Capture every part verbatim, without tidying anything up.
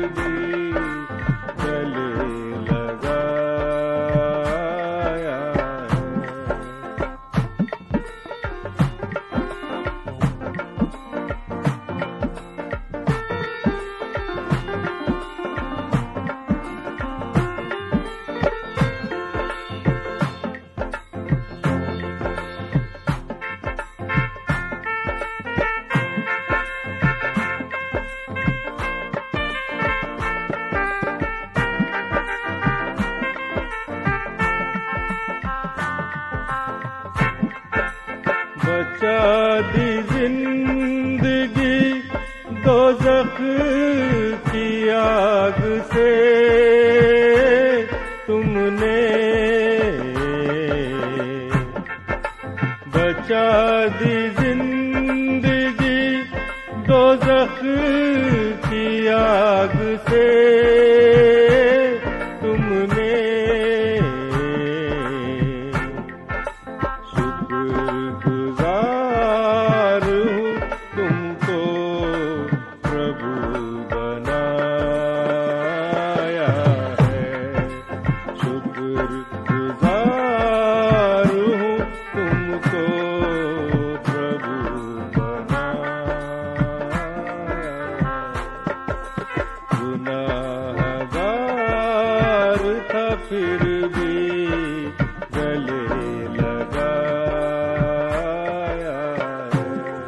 भी गले लगाया है। बचा दी जिंदगी दोज़ख की आग से तुमने, बचा दी जिंदगी दोज़ख की आग से तुमने। शुक्रगुजार हूँ तुमको प्रभु बनाया है। शुक्रगुजार हूँ तुमको प्रभु बनाया। गुनाहगार था फिर भी गले लगाया है।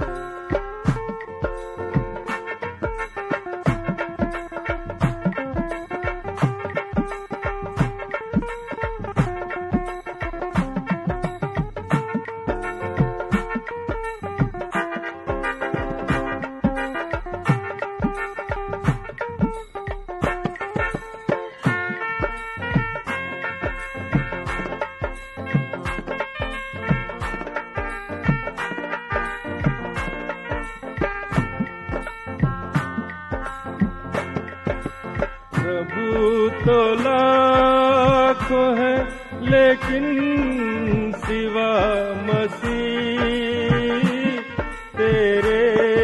प्रभु तो लाखों है लेकिन सिवा मसीह तेरे।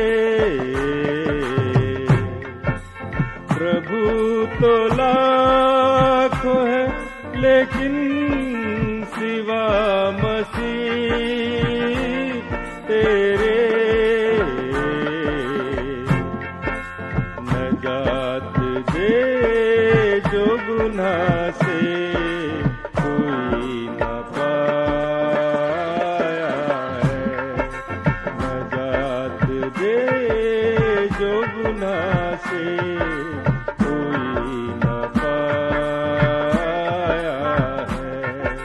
प्रभु तो लाखों है लेकिन सिवा मसीह तेरे। नजात दे जो गुनाह से कोई न पाया है। नजात दे जो गुनाह से कोई न पाया है।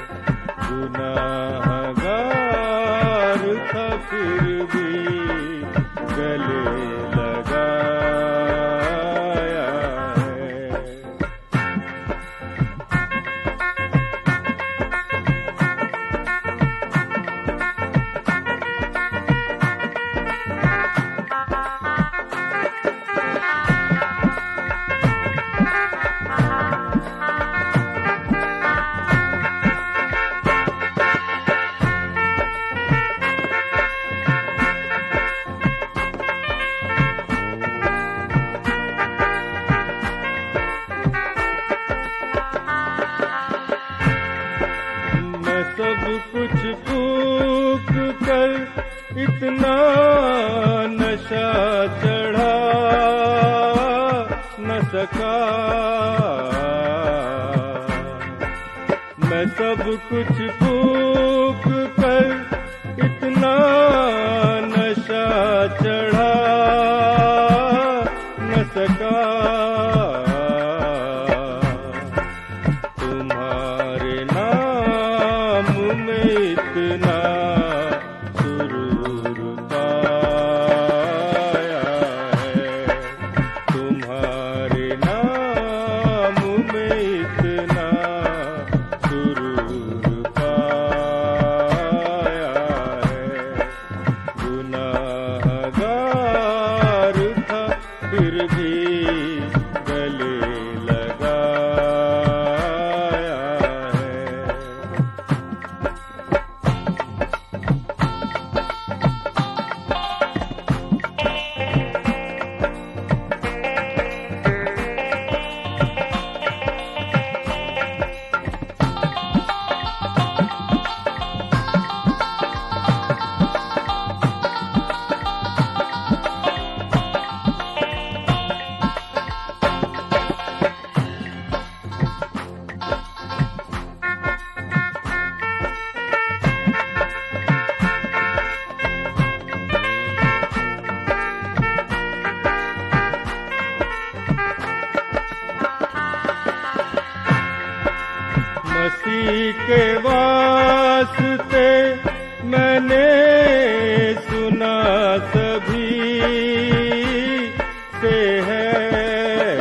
गुनाहगार था फिर भी गले लगाया है। मैं सब कुछ फूक कर इतना नशा चढ़ा न सका। मैं सब कुछ फूक कर इतना नशा चढ़ा न सका। तुम्हारे नाम में इतना सुरूर पाया है। तुम्हारे नाम में इतना सुरूर पाया है। गुनाहगार मसीह के वास्ते मैंने सुना सभी से है,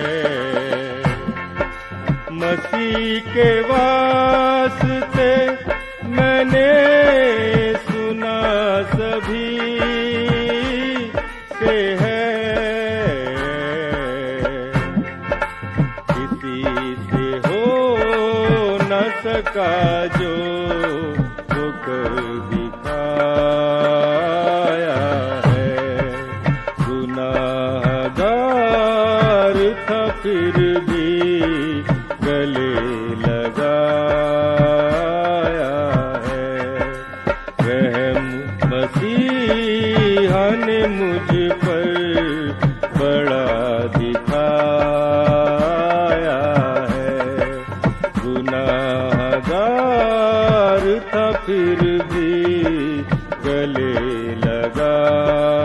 मसीह के वास्ते मैंने सुना सभी से है, किसी से हो न सका जो वो कर दिखाया है। गुनाहगार था फिर भी गले लगाया है, रहम मसीहा ने मुझ पर बड़ा दिखाया है। गुनाहगार था फिर भी गले लगाया